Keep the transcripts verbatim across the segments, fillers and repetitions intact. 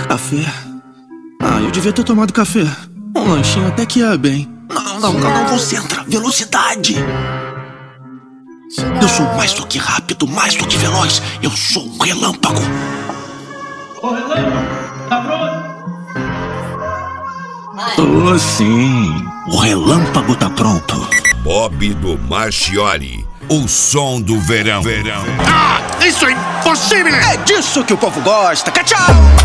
Café? Ah, eu devia ter tomado café. Um lanchinho até que ia bem. Não, não, não, não, concentra. Velocidade. Eu sou mais do que rápido, mais do que veloz. Eu sou um relâmpago. Ô, relâmpago, tá pronto? Tô sim. O relâmpago tá pronto. Bob do Marchiori, o som do verão. verão. Ah, isso é impossível! É disso que o povo gosta. Tchau!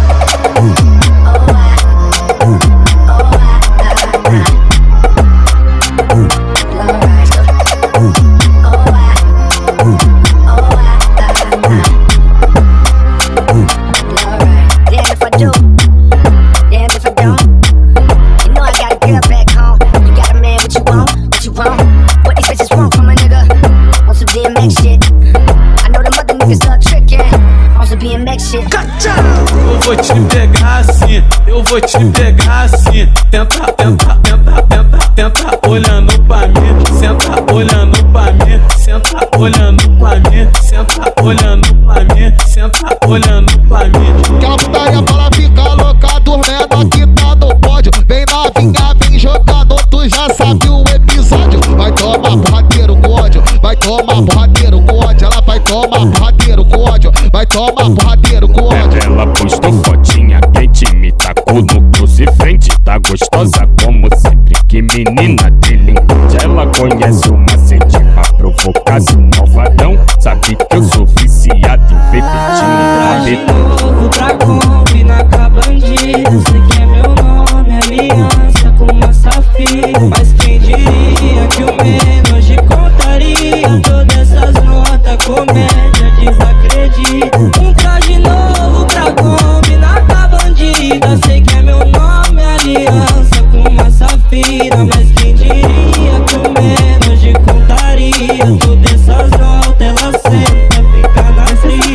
Eu vou te pegar assim, eu vou te pegar assim. Tenta, tenta, tenta, tenta, tenta olhando pra mim. Senta olhando pra mim, senta olhando pra mim, senta olhando pra mim, senta olhando pra mim. Aquela putaria para ficar louca, dormendo aqui tá no pódio. Vem novinha, vem jogando, tu já sabe o episódio. Vai tomar porradeiro com ódio, vai tomar porradeiro com ódio. Ela vai tomar porradeiro com ódio, vai tomar porradeiro com ódio. Ela postou fotinha quente, me tacou no cruze frente. Tá gostosa como sempre, que menina delinquente. Ela conhece o macete pra provocar seu malvadão. Sabe que eu sou viciado em ver peitinho. De novo pra combinar com a bandida. Sei que é meu nome, aliança com uma safira. Mas quem diria que o menos de contaria todas essas notas, comédia, desacredita. Entra de novo pra combinar com a bandida. Sei que é meu nome, aliança com uma safira. Mas quem diria que o menos de contaria todas essas notas, ela senta, fica na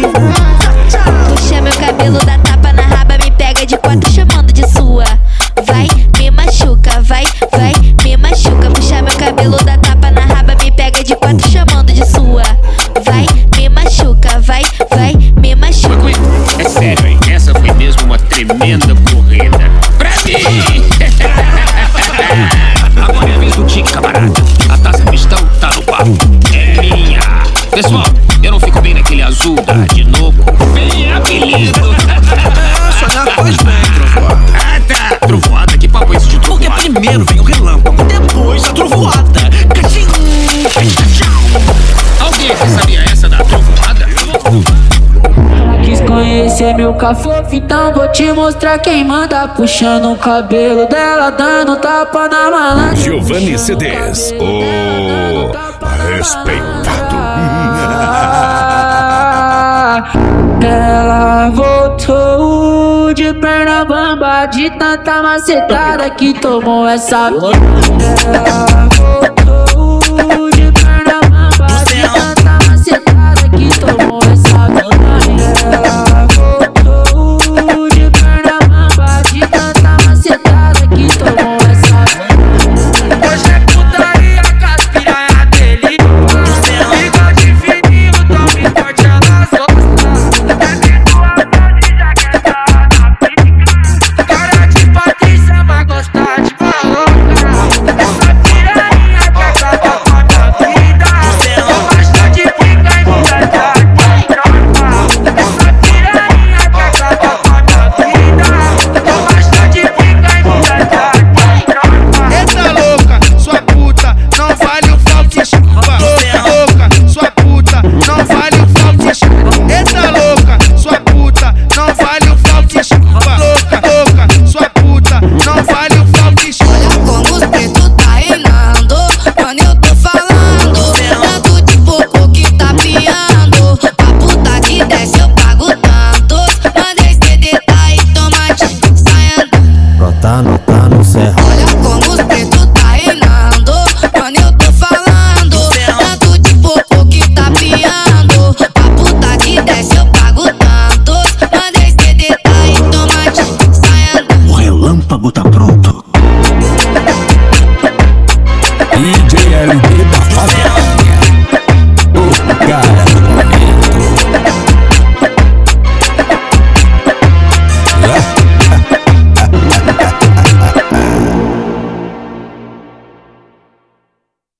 brisa. Puxa meu cabelo, dá tapa na raba, me pega de quatro chamando de sua. Vai, me machuca, vai, vai, me machuca. Puxa meu cabelo, dá tapa na raba, me pega de quatro chamando de sua. Vai, me machuca, vai, vai, me machuca. É sério, hein? Essa foi mesmo uma tremenda corrida. Pra mim! Agora é a vez do tique, camarada. A taça cristão tá no papo. É minha. Pessoal, eu não fico bem naquele azul da de novo. Vem apelido. Sonhar faz bem, trovoada. Ah, tá. Trovoada? Que papo é esse de trovoada? Porque primeiro vem o relâmpago, depois a trovoada. Cachim, Alguém aqui sabia essa da trovoada? Ela quis conhecer meu cafofo, então vou te mostrar quem manda. Puxando o cabelo dela, dando tapa na malandra. Giovanni C Ds, o respeitado. Ela voltou de perna bamba, de tanta macetada que tomou essa. Ela voltou